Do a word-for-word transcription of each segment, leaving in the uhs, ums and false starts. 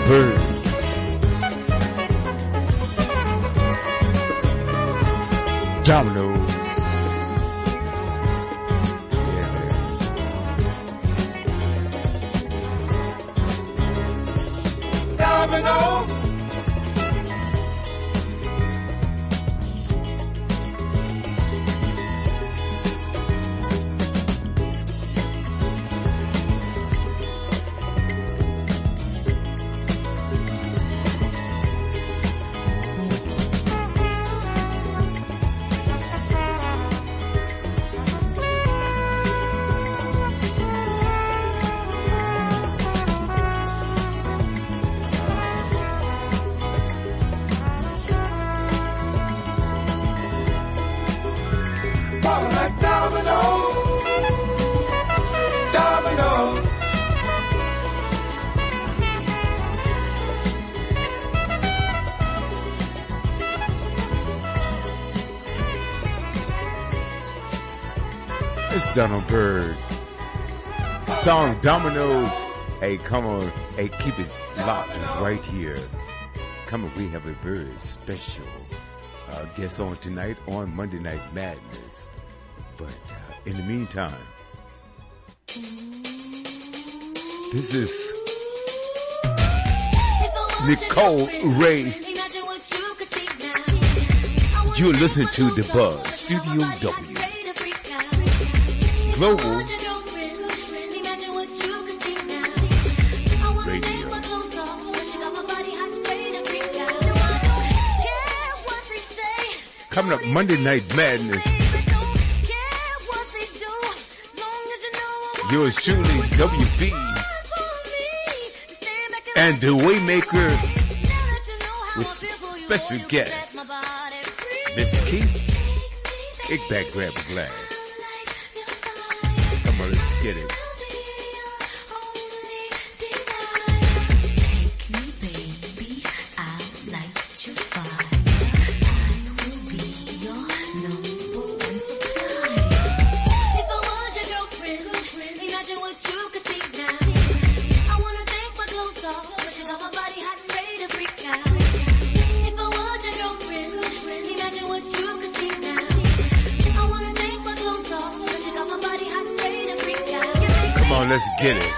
Bird. Dominoes. Dominoes. Donald Byrd. Song Dominoes. Hey, come on. Hey, keep it locked right here. Come on, we have a very special uh, guest on tonight on Monday Night Madness. But uh, in the meantime, this is Nicole Ray. You're listening to The Buzz, Studio W. Global Radio. Coming up Monday Night Madness. Yours truly, W B. And the Waymaker with special guest, Miss Keith. Kick back, grab a glass. Come on, let's get it. Let's get it.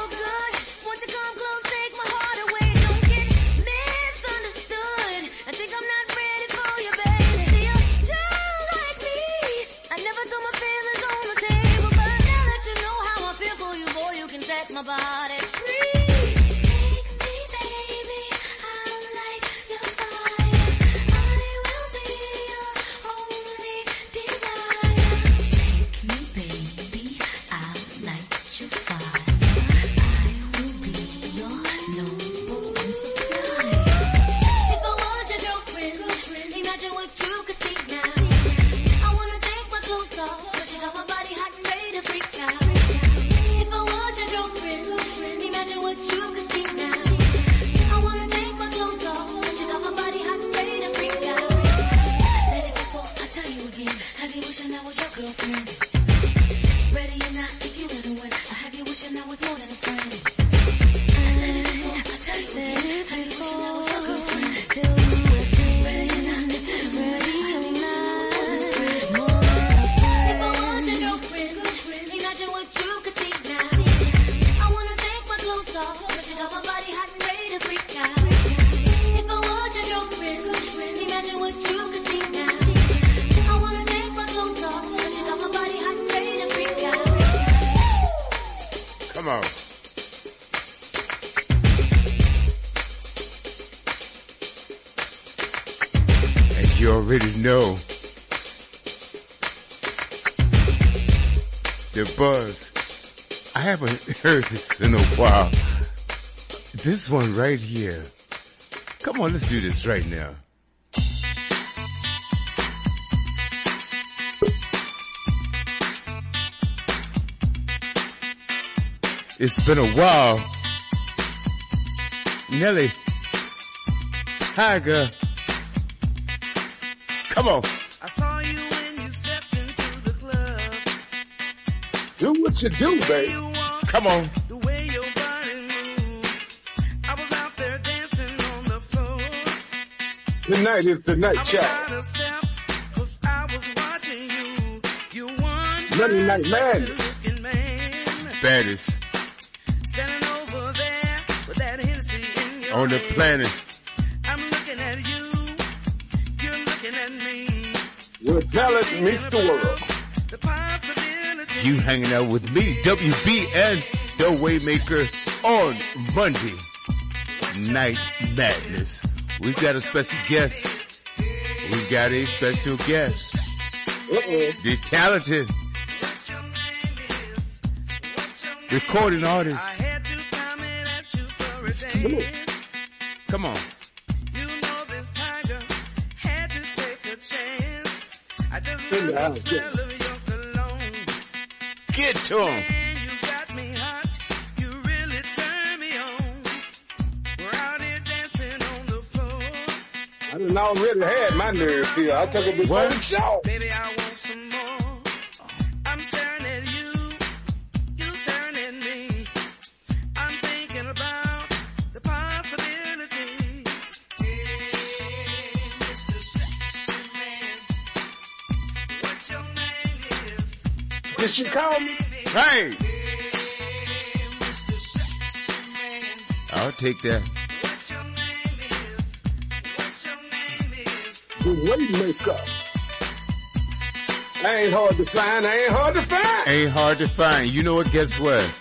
No. The Buzz. I haven't heard this in a while. This one right here. Come on, let's do this right now. It's been a while. Nelly. Tiger. Come on. I saw you when you stepped into the club. Do what you do, babe. Come on. The way your body moves. I was out there Tonight is the night, I was child. out of step, 'cause I was watching you. You one Monday Night sexy Madness. looking man. Baddest Standing over there with that Hennessy in your on the hand. planet. I'm looking at you. You're looking at me. Your talent meets the world. The possibility. You hanging out with me, W B and the Waymaker on Monday Night Madness. We got a special guest. We got a special guest. Uh-oh. The talented recording I artist. had to come and ask you for a Come on. dance. Come on. You know this tiger had to take a chance. I just In love the the house, smell of your cologne. Get to him. And you got me hot. You really turn me on. We're out here dancing on the floor. I done already had my nerves here. I took it before What? the show. Baby, I want some more. I'm staring at you. You staring at me. I'm thinking about the possibility. Hey, Mister Sexy Man, what your name is? Did she call me? Hey, Hey, Mister Sexy Man, I'll take that. what your name is? What your name is? The Waymaker. I ain't hard to find. I ain't hard to find. Ain't hard to find. You know what? Guess what?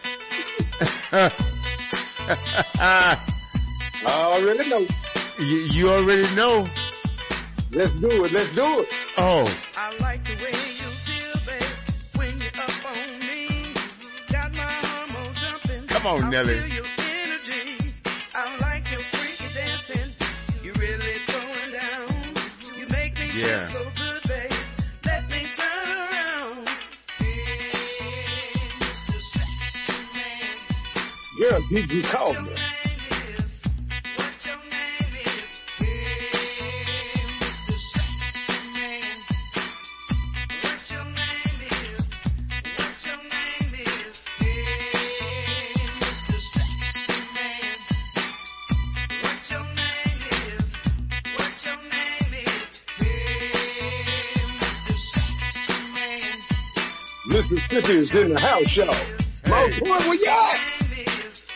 I already know. you, you already know. Let's do it. Let's do it. Oh, I like the way you feel, babe, when you're up on me. Got my hormones jumping. Come on, I Nelly. feel your energy. I like your freaky dancing. You really throwing down. You make me Yeah. feel so good, babe. Let me turn around. Hey, Mister Sexy Man, Girl, did you call what me? your name is? What your name is? Hey, Mister Sexy Man, what your name is? What your name is? Hey, Mister Sexy Man, what your name is? What your name is? Hey, Mister Sexy Man, Mississippi is in the house, y'all. Mo, Hey. boy, where you at? name is.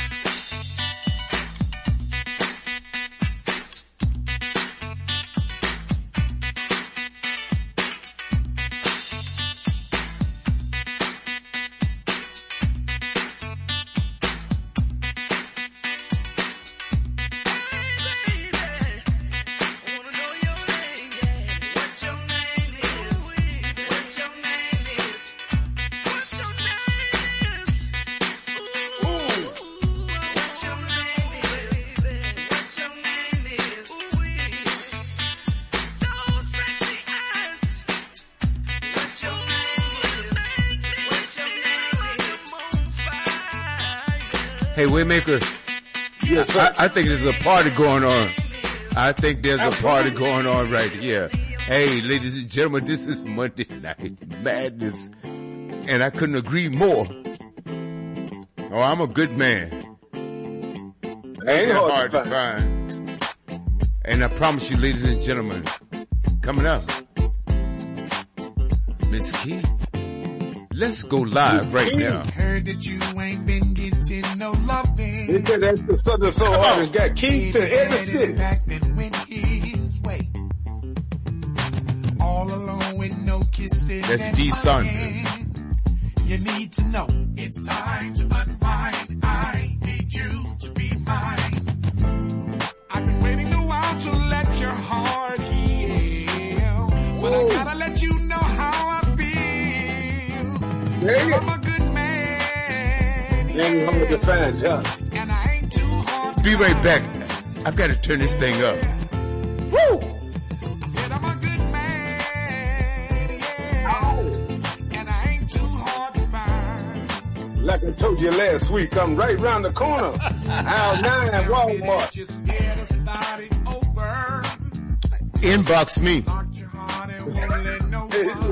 hey, Waymaker. Yes, sir. I, I think there's a party going on. I think there's a party Absolutely. going on right here. Hey, ladies and gentlemen, this is Monday Night Madness, and I couldn't agree more. Oh, I'm a good man. Ain't hard, Hard to to find. find. And I promise you, ladies and gentlemen, coming up, Miss Key, let's go live right now. Heard that you ain't been getting no loving. They said that's the Southern Soul artist got keys to every city. Back and went his way. All alone with no kissing. That's and D. hugging. Saunders. You need to know it's time to unwind. I need you to be mine. I've been waiting a while to let your heart heal. But I gotta let you know how I feel. Dang it. I'm a good man. Ain't hard to find, huh? And I ain't too hard. Be right back. I've got to turn this thing up. Woo! I said I'm a good man. Yeah. Oh. And I ain't too hard to find. Like I told you last week, I'm right round the corner. Aisle nine, Walmart. Just scared to start it over. Inbox me. Lock your heart and won't let no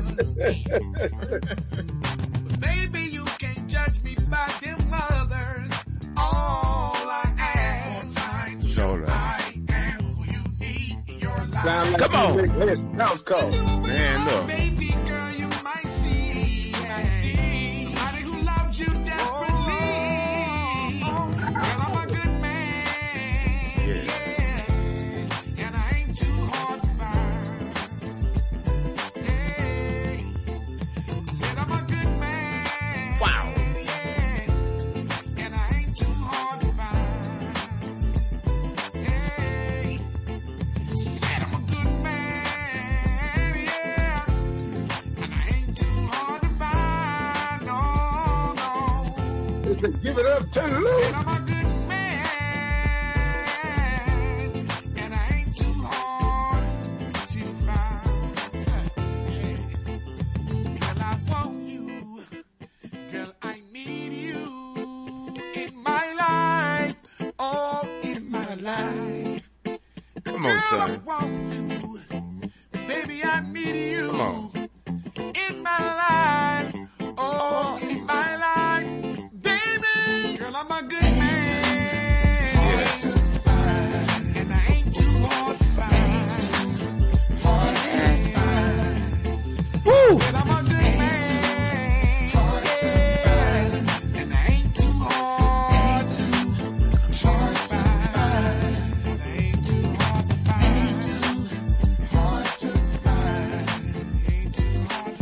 one. But baby, you can't judge me by them others. All I ask It's all right. I am who you need in your Sound like Come on. Yes, house call. Man, look. Baby girl, you might see, somebody who loves you desperately. Well, I'm a good man, Yeah. yeah, and I ain't too hard to find. Hey, I said I'm a good man. Wow. Yeah, and I ain't too hard to find. Hey, said I'm a good man, yeah, and I ain't too hard to find. No, no. Give it up, turn it Said loose. I'm a good man, and I ain't too hard to find. Yeah. Girl, I want you. Girl, I need you in my life. Oh, in my life. Come on, Girl, I son. want you. Baby, I need you Come on. in my life. Oh, in my life. Baby, girl, I'm a good man. And I ain't too hard to find. Woo! Said I'm a good man. Yeah. And I ain't too hard to hard to find. And I ain't too hard to find. Hard to find. Ain't too hard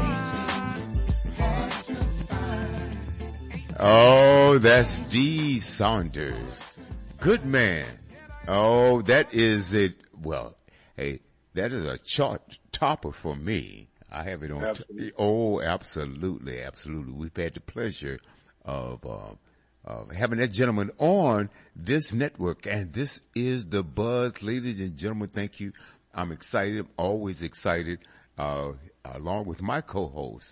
to find. Hard to find. Oh, that's Dee Saunders. Good man. Oh, that is it. Well, hey, that is a chart topper for me. I have it on. Absolutely. T- oh, absolutely, absolutely. We've had the pleasure of, uh, of having that gentleman on this network, and this is the Buzz, ladies and gentlemen. Thank you. I'm excited. I'm always excited. Uh, along with my co-host,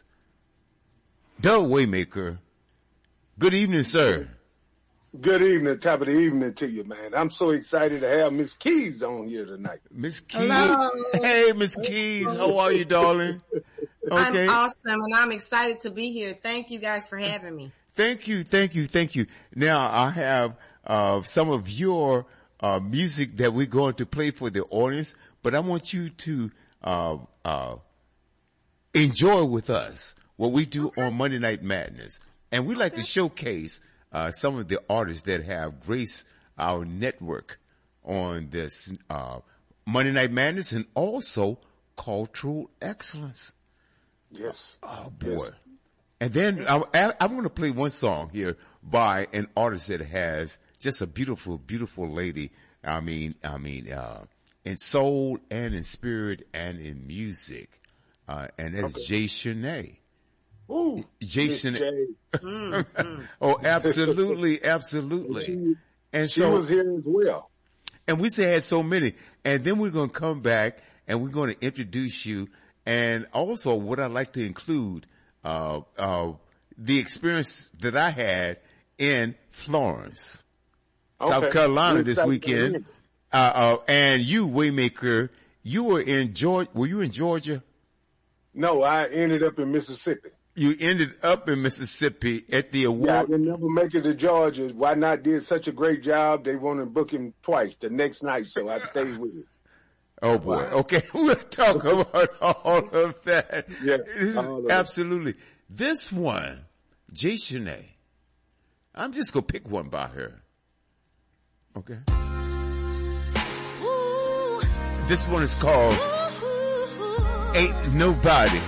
Doug Waymaker. Good evening, sir. Good evening, top of the evening to you, man. I'm so excited to have Miss Keys on here tonight. Miss Keys. Hello. Hey, Miss Keys. How are you, darling? Okay. I'm awesome, and I'm excited to be here. Thank you guys for having me. Thank you, thank you, thank you. Now, I have uh some of your uh music that we're going to play for the audience, but I want you to uh uh enjoy with us what we do on Monday Night Madness. And we like to showcase uh some of the artists that have graced our network on this uh Monday Night Madness, and also cultural excellence. Yes. Oh boy. Yes. And then I, I, I'm going to play one song here by an artist that has just a beautiful, beautiful lady. I mean, I mean, uh, in soul and in spirit and in music. Uh, and that is Okay. Jay Shanae. Ooh, Jay Miss Shanae. J. Oh, absolutely, absolutely. She, And she so, was here as well. and we say had so many. And then we're going to come back and we're going to introduce you. And also what I'd like to include, uh, uh, the experience that I had in Florence, South Okay. Carolina Good this South weekend. Carolina. Uh, uh, and you, Waymaker, you were in Georgia. Were you in Georgia? No, I ended up in Mississippi. You ended up in Mississippi at the Yeah, I award. didn't never make it to Georgia. Why not did such a great job? They wanted to book him twice the next night, so I stayed with him. Oh boy. Wow. Okay. We'll talk about all of that. Yeah, This is- all of it. absolutely. This one, Jay Shanae. I'm just going to pick one by her. Okay. Ooh, This one is called ooh, Ain't Nobody.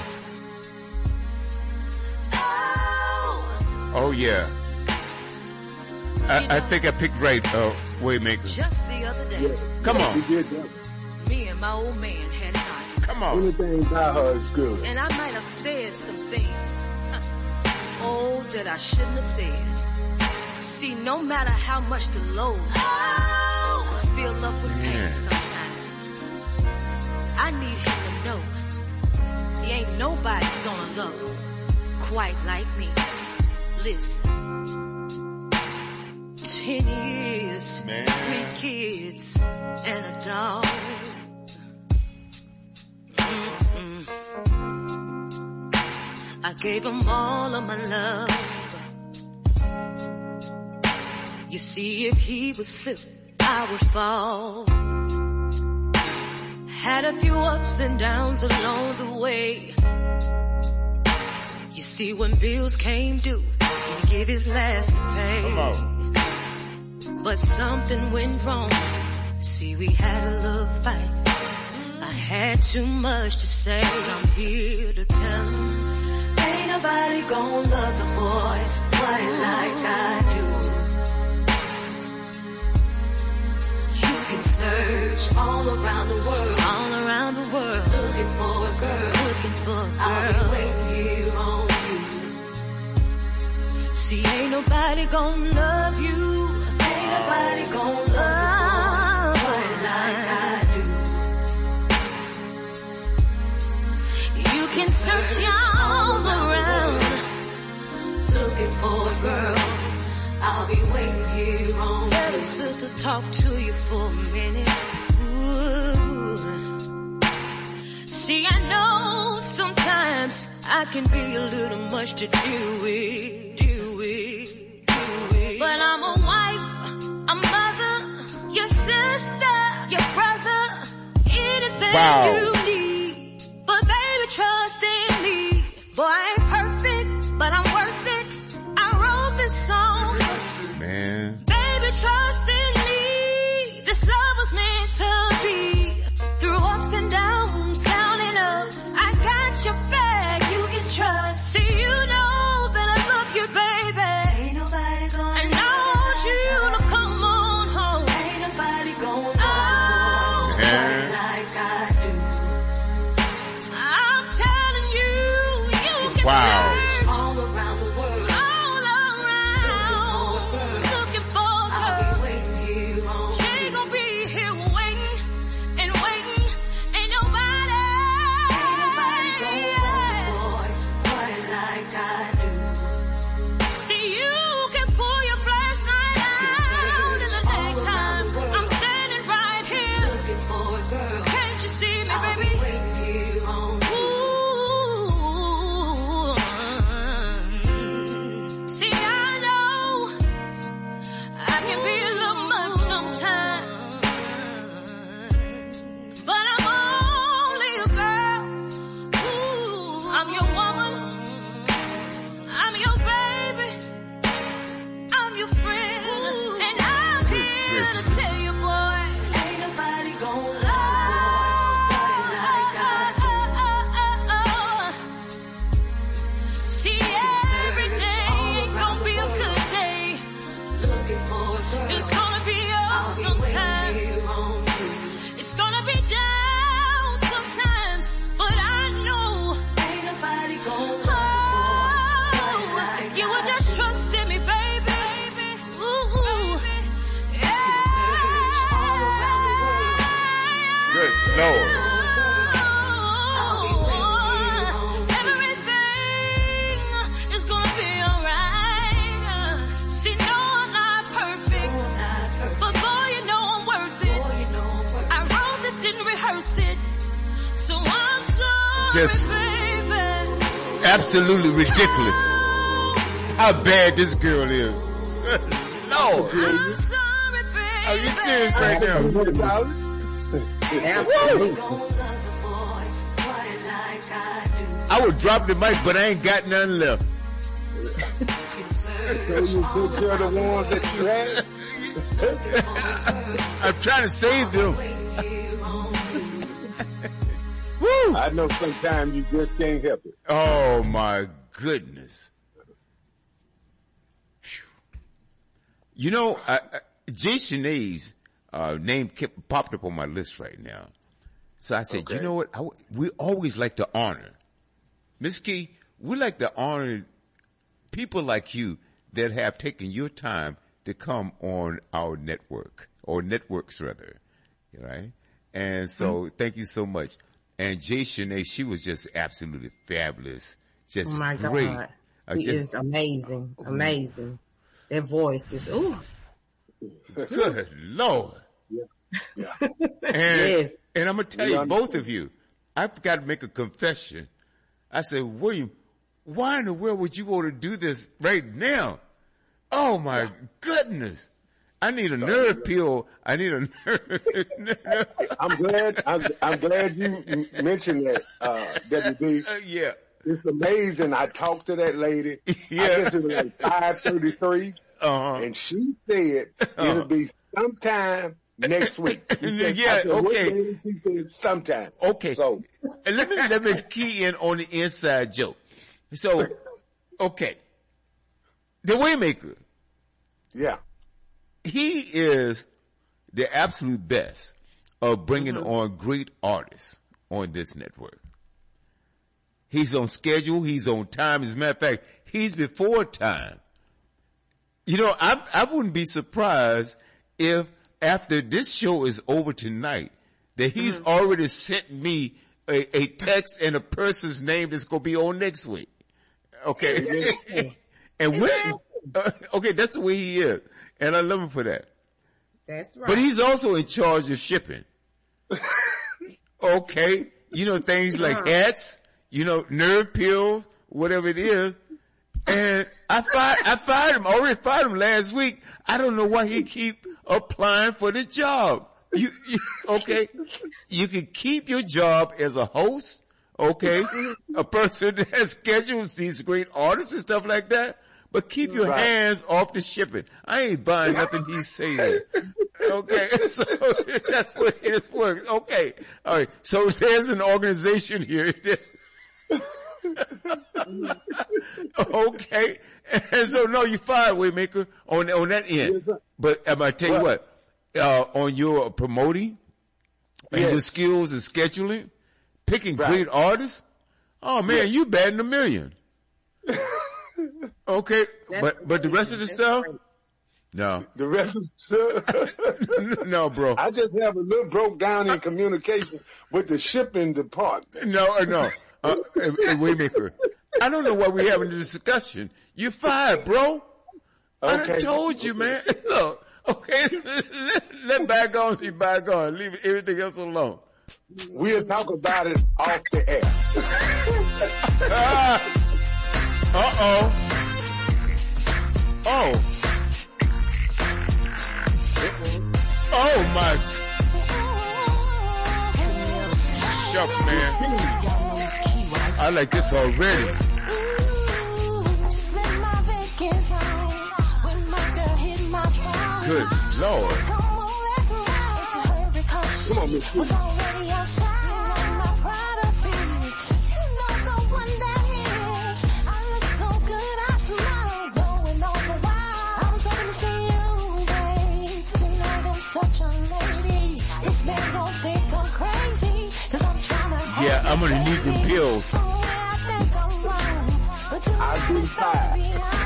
oh, Oh yeah. I, I think I picked right, uh, Waymaker. just the other day, Come We on. did that. me and my old man had an argument, Come on. Anything by her is good. and I might have said some things, oh, that I shouldn't have said. See, no matter how much the load oh, fill up with pain Yeah. sometimes, I need him to know he ain't nobody gonna love him quite like me. Listen, ten years, Man. three kids, and a dog. Mm-mm. I gave him all of my love. You see, if he would slip, I would fall. had a few ups and downs along the way. You see, when bills came due, he'd give his last to pay. Come on. But something went wrong. See, we had a little fight. I had too much to say. I'm here to tell him, ain't nobody gonna love the boy quite like I do. You can search all around the world, all around the world, looking for a girl, looking for a girl. I'll be waiting here on you. See, ain't nobody gonna love you. Ain't nobody gonna love you quite like I do. You can search all around, looking for a girl. I'll be waiting here on. Let a sister talk to you for a minute. Ooh. See, I know sometimes I can be a little much to do with, do with, do with. But I'm a wife, a mother, your sister, your brother, anything Wow. you need. But baby, trust in me. Boy, I ain't perfect, but I'm worth it. I wrote this song. Man. Baby, trust in me. This love was meant to be. Through ups and downs, down and ups, I got your back. You can trust. See, you know that I love you, baby. Ain't nobody gonna. And I want you to come on home. Ain't nobody gonna. Oh, Yeah. like I do. I'm telling you, you can Wow. search all around the world. All around. Looking for a girl. I'll be waiting here on. She ain't gonna be here waiting and waiting. Ain't nobody. Ain't nobody gonna boy quite like I do. See, you can pull your flashlight out in the daytime. I'm standing right here. Looking for a girl. Can't you see me, baby? I'll be waiting here on. Ooh. See, I know I can be a little much sometimes, but I'm only a girl. Ooh, I'm your woman, I'm your baby, I'm your friend, and I'm here to tell you, boy, ain't nobody gonna love like I do. See, every day ain't gonna be a good day. Looking for a girl. It's gonna be up sometimes. It's gonna be down sometimes. But I know ain't nobody gonna. Oh, you were just trusting me, baby. Ooh, yeah. Good Lord. Everything is gonna be alright. See, no, I'm not perfect, but boy, you know I'm worth it. I wrote this, didn't rehearse it, so I'm sorry, Just- baby. Absolutely ridiculous. How bad this girl is. Lord. I'm sorry, baby. Are you serious right now? Absolutely. Gonna love the boy quite like I do. I would drop the mic, but I ain't got none left. So you took care of the ones that you had? I'm trying to save them. Woo! I know sometimes you just can't help it. Oh my goodness. Phew. You know, I, I, Jay Shanae's uh, name kept, popped up on my list right now. So I said, Okay. you know what? I w we always like to honor. Miss Key, we like to honor people like you that have taken your time to come on our network, or networks rather, right? And so Mm-hmm. thank you so much. And Jay Shanae, she was just absolutely fabulous. Just Oh my great. God. Uh, He just is amazing. Amazing. That voice is, ooh. good Lord. Yeah. And, Yes. and I'm going to tell We you, understand. both of you, I've got to make a confession. I said, William, why in the world would you want to do this right now? Oh my goodness. I need a nerve pill. I need a nerve. I'm glad, I'm, I'm glad you m- mentioned that, uh, W B. Uh, yeah. It's amazing. I talked to that lady. Yeah. I guess it was like five thirty-three. Uh-huh. And she said Uh-huh. it'll be sometime next week. She said, Yeah, I said, "What okay. day?" She said sometime. Okay. So, And let me, let me key in on the inside joke. So, okay. The Waymaker, yeah. he is the absolute best of bringing Mm-hmm. on great artists on this network. He's on schedule. He's on time. As a matter of fact, he's before time. You know, I, I wouldn't be surprised if after this show is over tonight that he's Mm-hmm. already sent me a, a text and a person's name that's going to be on next week. Okay. And when, uh, okay, that's the way he is. And I love him for that. That's right. But he's also in charge of shipping. Okay. You know, things like hats, you know, nerve pills, whatever it is. And I fired, I fired him, I already fired him last week. I don't know why he keep applying for the job. You, you okay. You can keep your job as a host. Okay. A person that schedules these great artists and stuff like that. But keep your Right. hands off the shipping. I ain't buying nothing he's saying. Okay. So that's what it works. Okay. All right. So there's an organization here. Okay. And so no, you fired Waymaker on, on that end. Yes, sir. But I'm going to tell you What? what, uh, on your promoting and your Yes. skills and scheduling, picking Right. great artists. Oh man, Yes. you batting a million. Okay. But, but the rest of the stuff? No. The rest of the No, bro. I just have a little broke down in communication with the shipping department. No, uh, no. Uh, uh, uh, Waymaker. I don't know why we're having this discussion. You're fired, bro. I done Okay. told you, man. Look, okay, let, let bygones be bygones. Leave everything else alone. We'll talk about it off the air. Ah. Uh-oh. Oh. Oh, my. Shucks, man. I like this already. Good Lord. Come on, Miss Sue. Yeah, I'm gonna need them pills. I've been tired.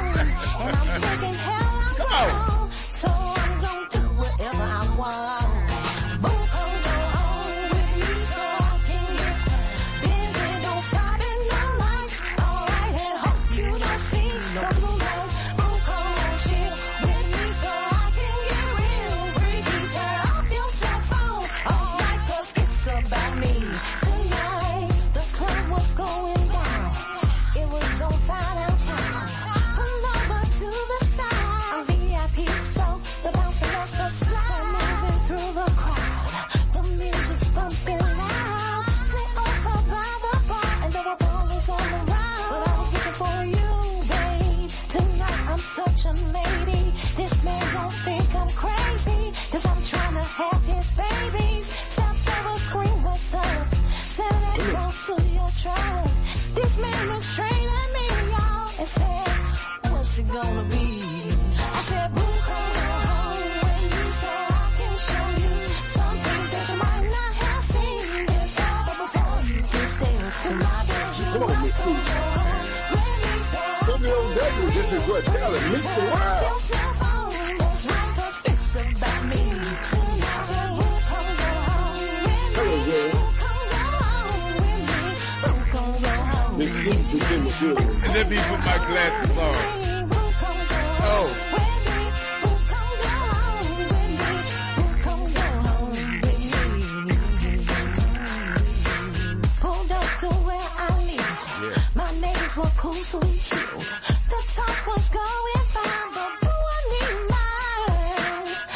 Come on. So I'm gonna do whatever I want. Boom, come go home with me so I can get busy. Don't stop in the night. Alright, and hope you don't see no blue lights. Boom, come on, chill with me so I can get real freaky. Turn off your cell phone. Alright, cause it's about me. Tonight, the club was going down. It was so fine outside. Pull over to the side. I'm V I P, so the bouncer left us slide. Moving through the crowd. The music's bumping loud. Sit over by the bar, and there were ballers all around. But I was looking for you, babe. Tonight I'm such a lady. This man don't think I'm crazy, cause I'm trying to have his babies. Stop over, scream, what's up? Send it close to your truck. This man was straight at me, y'all, and said, what's it gonna be? I said, boo, come on home with me so I can show you some things that you might not have seen before. But before you can stay to my bed, you Come on, Miss must go Sue. home with me so I W O W, this is what talent meets the world. your cell phone. That's right, 'cause it's about me tonight. So boo, come go home with Hello, me. girl. Boo, come go home with me. Boo, come go home Miss with me. Sue is in the building. And let me put my glasses on. Oh. Pulled up to where I lived. Yeah. My neighbors were cool, so we chilled. The talk was going fine, but boo, I need mine.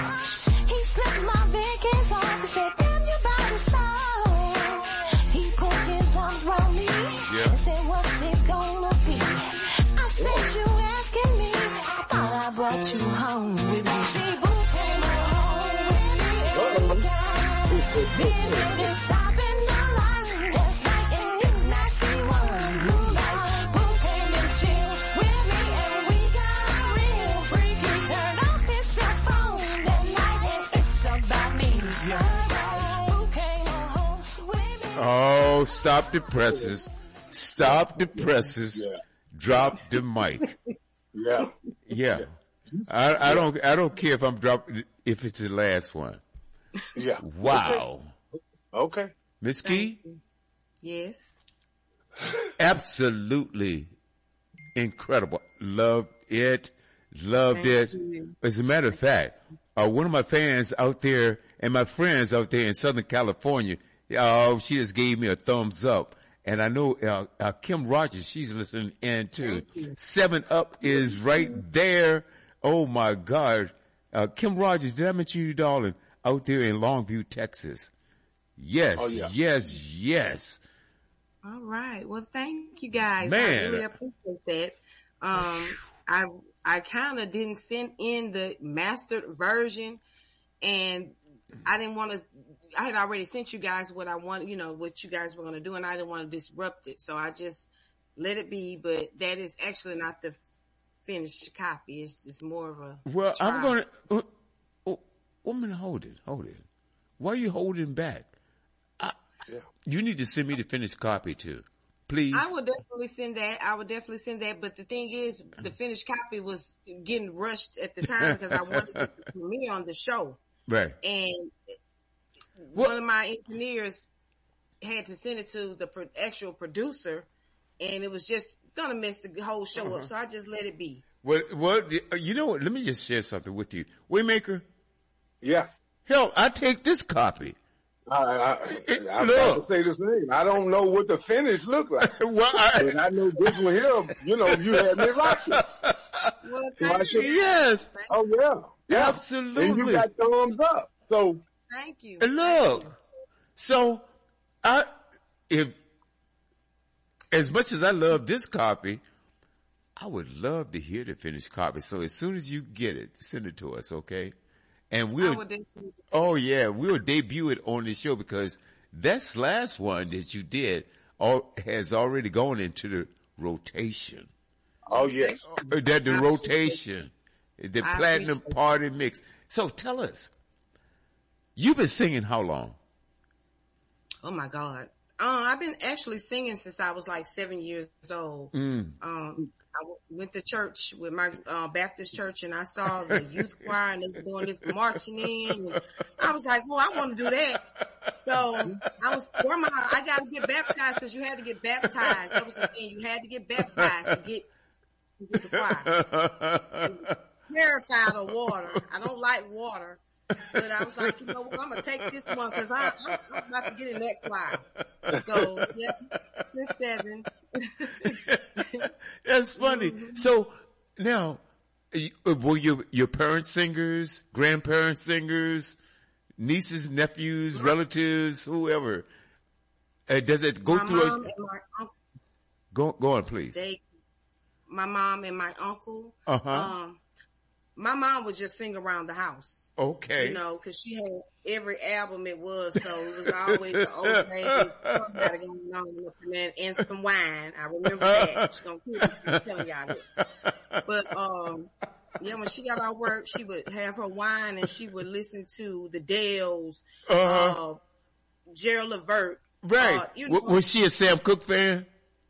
He slipped my Vicky's off to say, damn, your body slow. He put his arms around me Yeah. and said, what's it gonna be? I said, you asking me. I thought I brought you home with me. See, boo came home with me every time. Busy just stopping the line. Just like in you, not see one blue light. Boo came and chilled with me and we got real freaky. Turned off his cell phone that night and it's about me. Boo came home with me. Oh, stop the presses. Stop the presses. Yeah. Drop the mic. Yeah. Yeah. I, I don't, I don't care if I'm dropping, if it's the last one. Yeah. Wow. Okay. Miss Key? Yes. Absolutely incredible. Loved it. Loved it. As a matter of fact, uh, one of my fans out there and my friends out there in Southern California, uh, she just gave me a thumbs up. And I know, uh, uh, Kim Rogers, she's listening in too. Seven Up is right there. Oh my God. Uh, Kim Rogers, did I mention you, darling? Out there in Longview, Texas. Yes, Oh, yeah. yes, yes. All right. Well, thank you guys. Man. I really appreciate that. Um, I I kind of didn't send in the mastered version, and I didn't want to. I had already sent you guys what I want, you know, what you guys were going to do, and I didn't want to disrupt it, so I just let it be. But that is actually not the finished copy. It's it's more of a. Well, I'm trial. going to, oh, oh, woman, hold it, hold it. Why are you holding back? I, Yeah. You need to send me the finished copy too. Please. I would definitely send that. I would definitely send that. But the thing is, the finished copy was getting rushed at the time because I wanted it to premiere on the show. Right. And What- one of my engineers had to send it to the pro- actual producer, and it was just gonna mess the whole show Uh-huh. up. So I just let it be. Well, well, you know what? Let me just share something with you. Waymaker, Yeah. hell, I take this copy. I, I, I'm Look. about to say the same. I don't know what the finish look like. Well, I, But I know this one here, you know, you had me rocking. Well, So I thank should- you. yes, Oh yeah. Yeah. absolutely. And you got thumbs up. So Thank you. And look, so I, if, as much as I love this copy, I would love to hear the finished copy. So as soon as you get it, send it to us, okay? And I we'll, would definitely- oh yeah, we'll debut it on the show because this last one that you did all, has already gone into the rotation. oh yes. Uh, That the rotation, the I platinum appreciate party mix. So tell us, you've been singing how long? Oh my God. Um, I've been actually singing since I was like seven years old. Mm. Um, I w- went to church with my uh, Baptist church, and I saw the youth choir, and they were doing this marching in. And I was like, "Oh, I want to do that." So I was, Grandma, I got to get baptized because you had to get baptized. That was the thing; you had to get baptized to get into the choir. Terrified of water. I don't like water. But I was like, you know what, I'm going to take this one because I'm, I'm about to get in that choir. So, yeah, since seven. That's funny. So now, you- uh, were your your parents singers, grandparents singers, nieces, nephews, relatives, whoever? Uh, does it go My through? mom A, and my uncle, go go on, please. they, my mom and my uncle, Uh-huh. um, my mom would just sing around the house. Okay. You know, because she had every album it was, so it was always the old ladies, somebody going on up in there, and some wine. I remember that. She's gonna kill me for telling y'all that. But um, yeah, when she got out of work, she would have her wine and she would listen to the Dells, Uh-huh. uh, Gerald Levert. Right. Uh, you W- know, was she a Sam Cooke fan?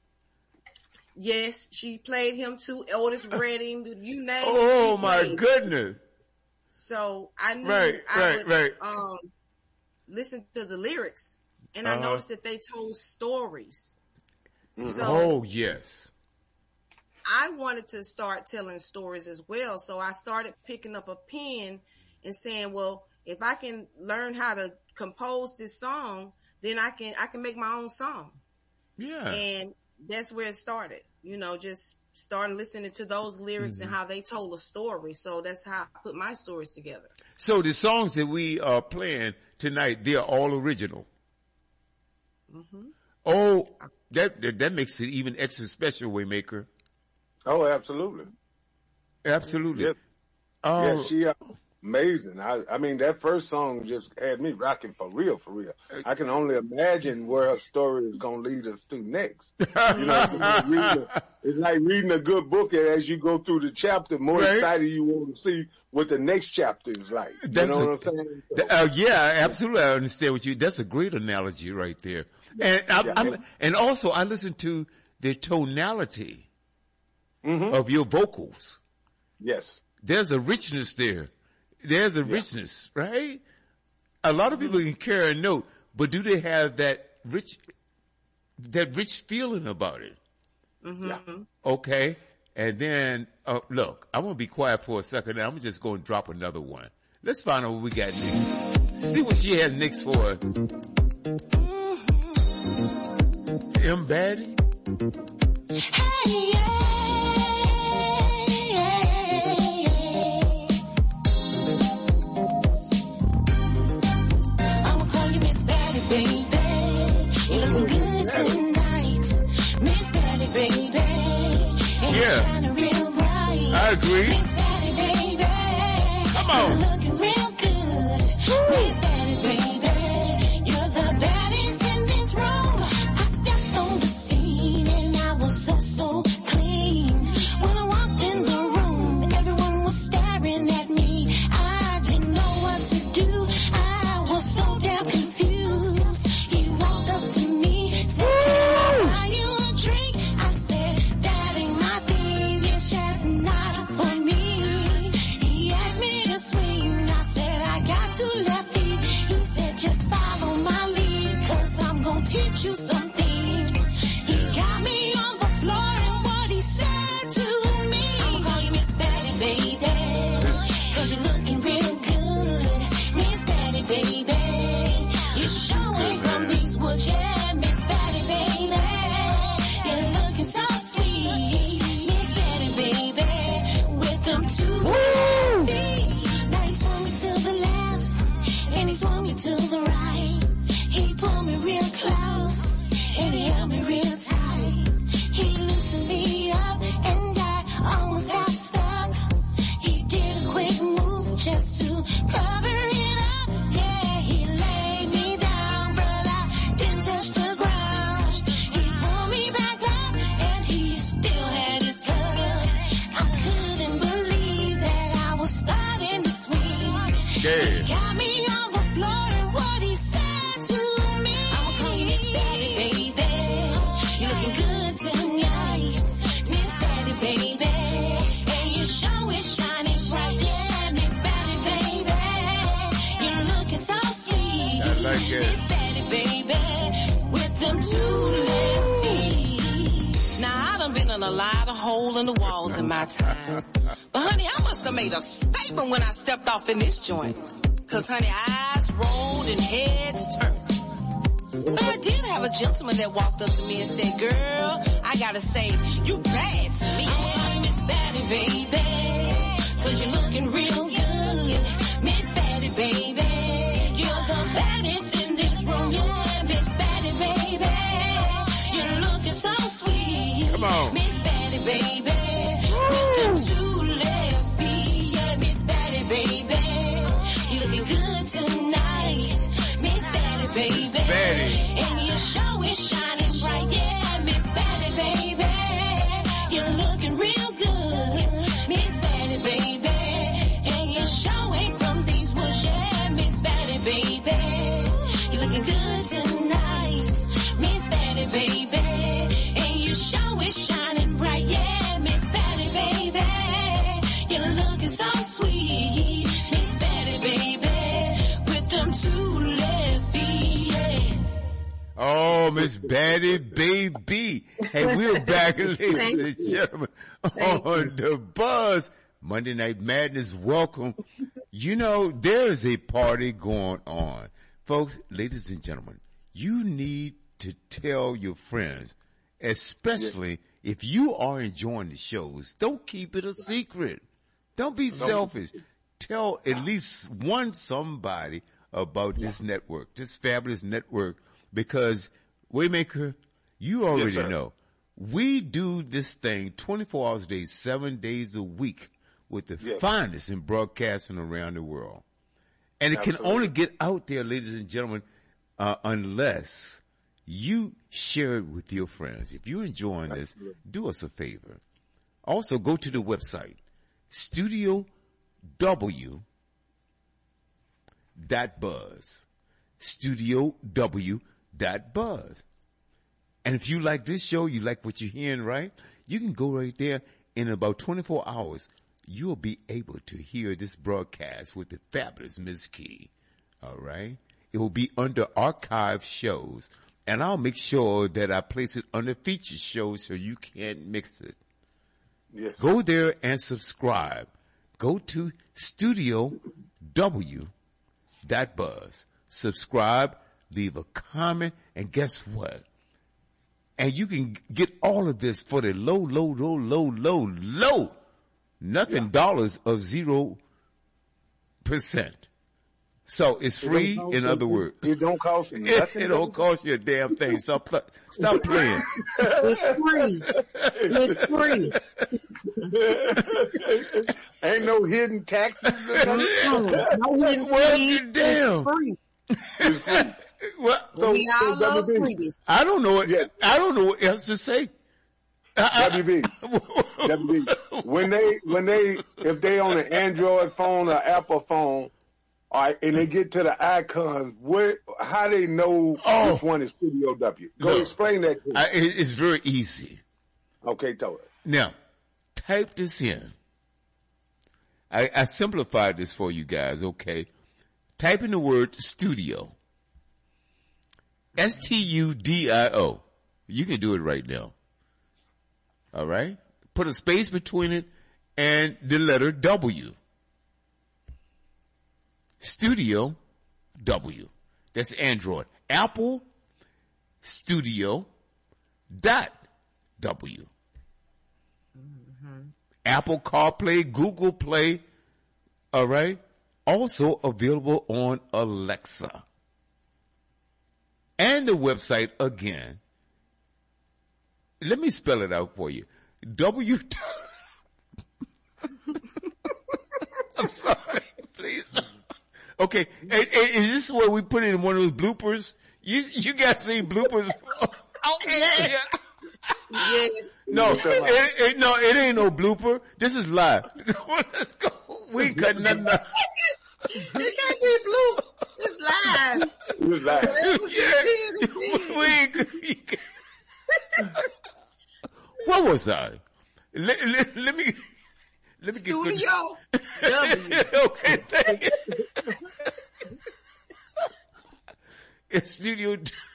yes, she played him too. Otis Redding, you name it. Oh she my played. goodness. So I knew Right, I right, would right. um listen to the lyrics, and I Uh-huh. noticed that they told stories. So Oh yes. I wanted to start telling stories as well. So I started picking up a pen and saying, well, if I can learn how to compose this song, then I can I can make my own song. Yeah. And that's where it started. You know, just started listening to those lyrics mm-hmm. and how they told a story. So that's how I put my stories together. So the songs that we are playing tonight, they're all original. Mm-hmm. Oh, that, that that makes it even extra special, Waymaker. Oh, absolutely. Absolutely. Yep. Oh. Yeah, she uh, amazing. I, I mean, that first song just had me rocking for real, for real. I can only imagine where her story is going to lead us to next. You know, it's like, reading a, it's like reading a good book, and as you go through the chapter, more right. excited you want to see what the next chapter is like. You that's know a, what I'm saying? So, uh, yeah, absolutely. I understand what you, that's a great analogy right there. And I, yeah, I'm, yeah. and also I listen to the tonality mm-hmm. of your vocals. Yes. There's a richness there. There's a yeah. richness, right? A lot of people can carry a note, but do they have that rich, that rich feeling about it? Mm-hmm. Yeah. Okay. And then, uh, look, I'm going to be quiet for a second and I'm just going to drop another one. Let's find out what we got next. See what she has next for us. M. Batty? Hey, yeah. Baby, you looking good tonight, Miss Patty, baby. And yeah, you're shining real bright. I agree. Miss Patty, baby. Come on. You're looking real good, Miss Patty, baby. You're the baddest in this room. I stepped on the scene and I was so, so clean. When I walked in the room, everyone was staring at me. I didn't know what to do. I was so damn confused. Teach you some things. He got me on the floor and what he said to me. I'ma call you Miss Patty, baby, cause you're looking real good. Miss Patty, baby, you're showing some things, would yeah, Miss Patty, baby, you're looking so sweet. Miss Patty, baby, with them two feet. Now he swung me to the left and he swung me to the right. He pulled me real close, and he held me real tight. He loosened me up, and I almost got stuck. He did a quick move just to cover it up. Yeah, he laid me down, but I didn't touch the ground. He pulled me back up, and he still had his cup. I couldn't believe that I was starting to swing. Yeah. He got me on the floor, and what he said. Baby, and your show is shining bright, yeah, Miss Patty, baby, you're looking so sweet. I like it. Miss Patty, baby, with them two left feet. Now I done been in a lot of hole in the walls in my time, but honey, I must have made a statement when I stepped off in this joint. Cause honey, eyes rolled and heads turned. But I did have a gentleman that walked up to me and said, girl, I gotta say, you bad to me. I'm calling Miss Patty, baby, cause you're looking real good. Miss Patty, baby, you're the baddest in this room. Yeah, Miss Patty, baby, you're looking so sweet. Come on. Miss Patty, baby, with them two left feet. Yeah, Miss Patty, baby, you're looking good tonight. Miss Patty, baby. Betty. And your show is shining bright, yeah, Miss Patty, baby. You're looking real good, Miss Patty, baby. And you're showing some things, well, yeah, Miss Patty, baby. You're looking good tonight, Miss Patty, baby. And your show is shining bright, yeah, Miss Patty, baby. You're looking so sweet, Miss Patty, baby, with them two left feet, yeah. Oh, Miss Patty, baby. Hey, we're back, ladies and gentlemen, on the buzz. Monday Night Madness, welcome. You know, there is a party going on. Folks, ladies and gentlemen, you need to tell your friends, especially if you are enjoying the shows, don't keep it a secret. Don't be selfish. Tell at least one somebody about this network, this fabulous network, because Waymaker, you already Yes, know, we do this thing twenty-four hours a day, seven days a week with the Yes. finest in broadcasting around the world. And it can Absolutely. only get out there, ladies and gentlemen, uh, unless you share it with your friends. If you're enjoying this, do us a favor. Also, go to the website, Studio W dot buzz. Studio W dot buzz. And if you like this show, you like what you're hearing, right? You can go right there. In about twenty-four hours, you'll be able to hear this broadcast with the fabulous Miz Key. All right? It will be under archive shows. And I'll make sure that I place it under featured shows so you can't mix it. Yes. Go there and subscribe. Go to Studio W dot buzz. Subscribe, leave a comment, and guess what? And you can get all of this for the low, low, low, low, low, low, nothing Yeah. dollars of zero percent. So it's free, It don't in cost- other words. It don't cost you It, nothing. it don't cost you a damn thing. So pl- stop playing. It's free. It's free. Ain't no hidden taxes or nothing. Mm, no hidden Well, fees. you damn. It's free. It's free. Well, So, We so all love W B, freebies. I don't know. What, Yeah. I don't know what else to say. W B, W B. When they, when they, if they on an Android phone or Apple phone, all right, and they get to the icons, where, how they know Oh. which one is Studio W? Go Look, explain that to me. I, it, it's very easy. Okay, tell it. Now, type this in. I, I simplified this for you guys, okay? Type in the word studio. S T U D I O. You can do it right now. All right? Put a space between it and the letter W. Studio W. That's Android. Apple Studio dot W. Apple CarPlay, Google Play, all right? Also available on Alexa. And the website again. Let me spell it out for you. W. I'm sorry, please. Okay, and, and is this where we put it in one of those bloopers? You you guys seen bloopers? Okay, yeah. Yes. No, it, it, no, it ain't no blooper. This is live. Let's go. We ain't cut nothing out. It can't be blue. It's live. It was like, Yeah. We ain't, what was I? Let, let, let me, let me get good. Studio W. Okay, thank you. It's Studio.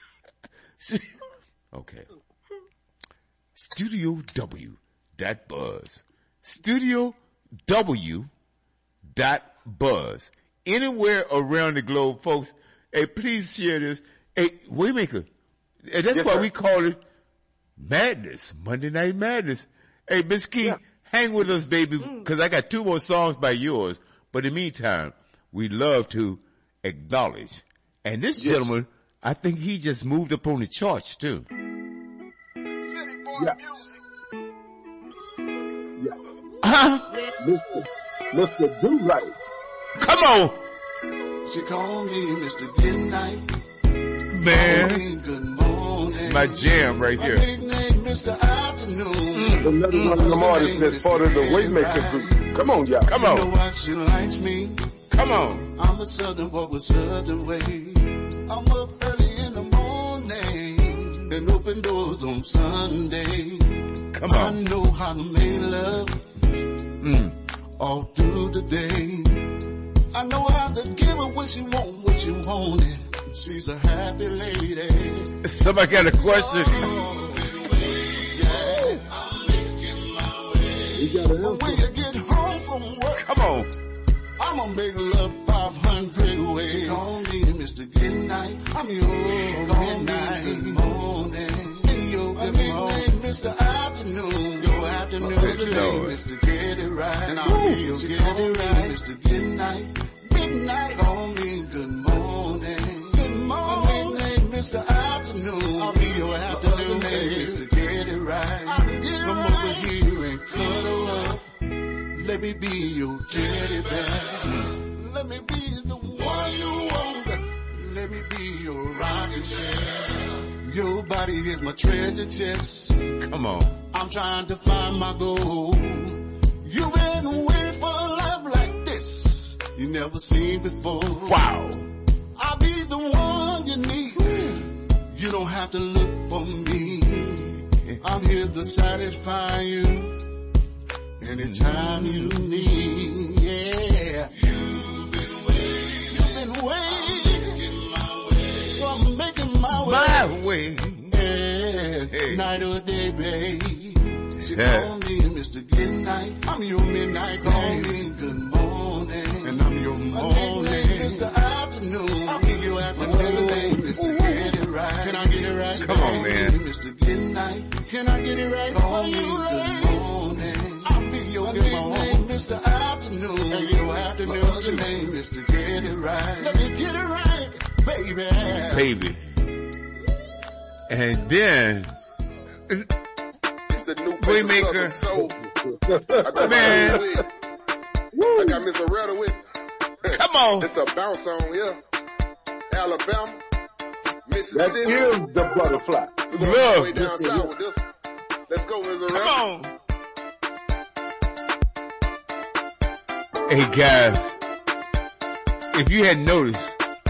Okay. Studio W dot buzz. Studio W dot buzz. Anywhere around the globe, folks. Hey, please share this. Hey, Waymaker. Hey, that's Yes, why sir. we call it Madness, Monday Night Madness. Hey, Miss Key, Yeah. hang with us, baby, because I got two more songs by yours. But in the meantime, we love to acknowledge. And this Yes. gentleman, I think he just moved up on the charts, too. City boy Yeah. music. yeah. Huh? Mister Mister Do Right. Come on, She called me Mister Goodnight. man. Hey, good morning. My jam right My here. nickname Mister Afternoon. Another one of them artists that's part of the Waymaker group. Come on, y'all. Come You know on, why she likes me? come on. I'm a southern boy with southern ways. I'm up early in the morning and open doors on Sunday. Come I on. know how to make love Mm. all through the day. I know how to give her what she want, what she wanted. She's a happy lady. Somebody got a question. We got an But answer. when you get home from work, Come on. I'ma make love five hundred ways. Call me Mister Goodnight. I'm your Call Goodnight. Good morning. And your good morning, Mister Afternoon. so get it right. Mister Midnight, midnight, call me good morning. Good morning, name, Mister Afternoon. I'll be your afternoon name, Mister Get It Right. Come over here and cuddle up. Let me be your teddy bear. Let me be the one you want. Let me be your rocking chair. Your body is my treasure chest. Come on. I'm trying to find my goal. You've been waiting for a love like this you never seen before. Wow. I'll be the one you need. You don't have to look for me. I'm here to satisfy you anytime you need. Yeah. You've been waiting. You've been waiting. My way. So I'm making my way. My way. Yeah. Hey. Night or day, babe. She Yeah. call me Mister Good Night. I'm your midnight. Call me good morning. And I'm your morning. Mister Afternoon. I'll be your afternoon. Mister Get It Right. Can I get it right? Come on, man. Mister Good Night. Can I get it right? Call me good morning. I'll be your good morning. Mister Afternoon. And your afternoon. What's your name? Mister Get It Right. Let me get it right, baby. Baby. And then, It's the new Waymaker. Soul. I got Man. my with. I got Miss Loretta with. come on. It's a bounce on here. Alabama, That Mississippi. is the butterfly. We're going all the way Love. down south with this. Let's go, Miss Come Loretta. on. Hey guys, if you hadn't noticed,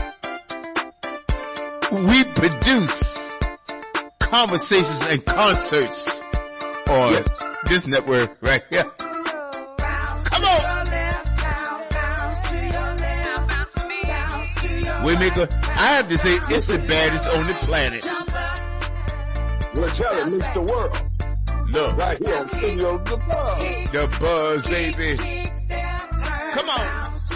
we produce conversations and concerts on Yes. this network right here. Come on. Waymaker, I have to say it's the baddest on the planet. We're telling Mister World Look, right here on Studio The Buzz. the buzz, baby. Come on.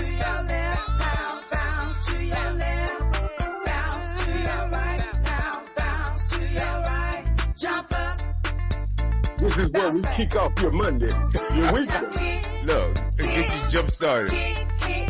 This is where we kick off your Monday, your weekend. Look, and get you jump started.